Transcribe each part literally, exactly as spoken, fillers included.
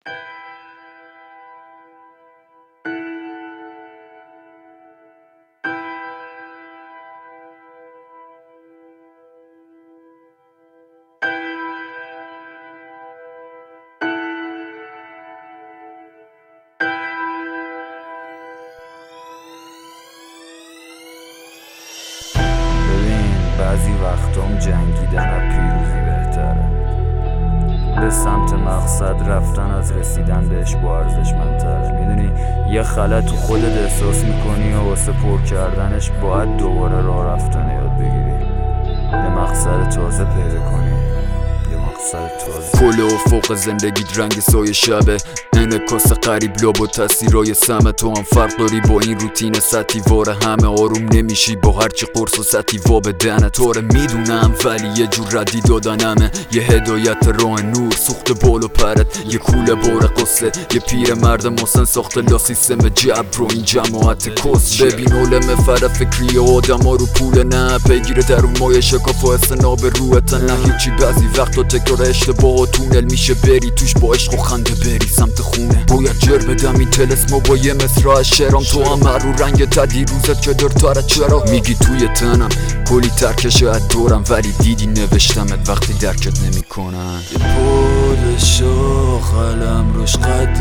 بعضی وقتام جنگیدن از پیروزی بهتره. به سمت مقصد رفتن از رسیدن بهش با ارزشمندتره. میدونی یه خلأ تو خودت احساس میکنی و واسه پر کردنش باید دوباره راه رفتن یاد بگیری، یه مقصد تازه پیدا کنی، یه مقصد تازه. کل افق زندگیت رنگ سایه شبه، انعکاس قریب لاب و تاثیرای سمه. تو هم فرق داری با این روتین سطحی واره، همه آروم نمیشی با هرچی قرص و سطحی وا بدنه. طوره میدونم ولی یه جور ردی دادنمه، یه هدایت راه نور سوخت بال و پرت، یه کوله بار قصه، یه پیر مرد مسن ساخت لا سیستم جبر و این جماعت کس. ببین علم فر فکری آدم ها رو پول نه، پیگیر درون مایه شکاف و استناب روحتن نه هیچی. بعضی وقتا تکرار اشتباه و تونل میشه بری توش با عشق و خنده بری سمت خونه. باید جر بدم این تلسمو با یه مصرع شعرام، تو هم رو رنگ تدی روزت که دارتره. چرا میگی توی تنم کلی ترکشه از دورم، ولی دیدی نوشتمت وقتی درکت نمیکنن. یه پولش و قلم روش قد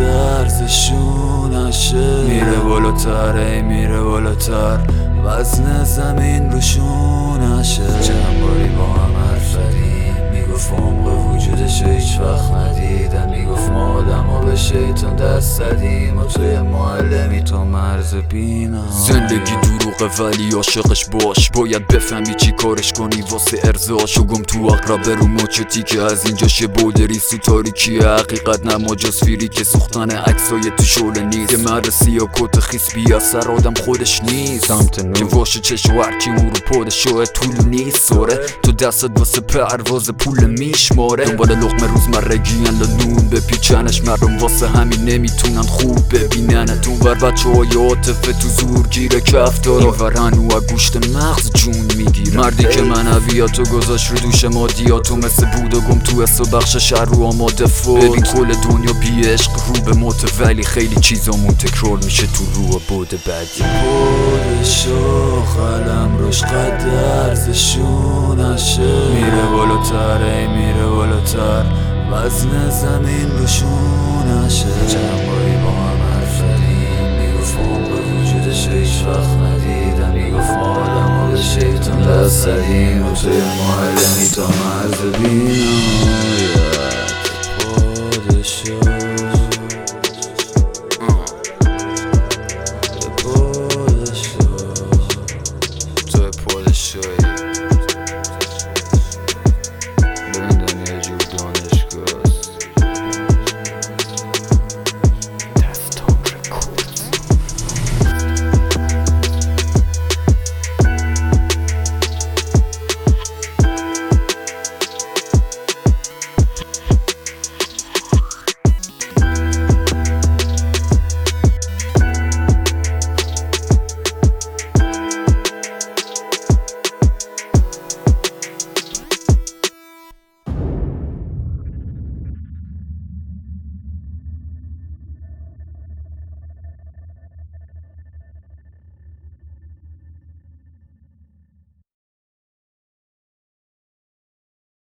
ارزشونشه، میره بالاتر میره بالاتر، وزن زمین روشونشه. چند باری با هم حرف زدیم، میگفت عمق وجودش هیچ وقت ندیدم، میگفت ما آدم ها به شیطان دست زدیم و توی معلمی تا مرز بینم. زندگی دروغه ولی عاشقش باش، باید بفهمی چی کارش کنی واسه ارزاش. و گم تو اقرب رو موچتی که از اینجاش بودری سو تاریکی حقیقت نماجاز فیری که سوختن عکسای تو شعله نیست. که مرسی یا کت خیس بی اثر آدم خودش نیست، که واشه چش و هرکی اون رو پادشاه طول نیست. ساره تو دستت واسه پرواز پول میشماره، دنبال لقمه روزمرگی ان لنون بپیچنش. مردم واسه همین نمیتونن خوب ببینن تون ور بچه های عاطفه تو زور گیره کف دارا، این ور هنو گوشت مغز جون میگیره. مردی که منویاتو گذاشت رو دوش مادیاتو، مثل بود و گم تو حس و بخش شهر رو آماده فوت. ببین کل دنیا بی عشق رو به موت، ولی خیلی چیزامون تکرار میشه تو رو و بود بعدی. پولش و قلم روش قد ارزشونشه، میره بالاتر میره بالاتر، وزن زمین روشونشه. چند باری با هم حرف زدیم، میگفت عمق وجودش هیچ وقت ندیدم، میگفت ما آدم ها به شیطان دست زدیم و توی معلمی تا مرز بینم.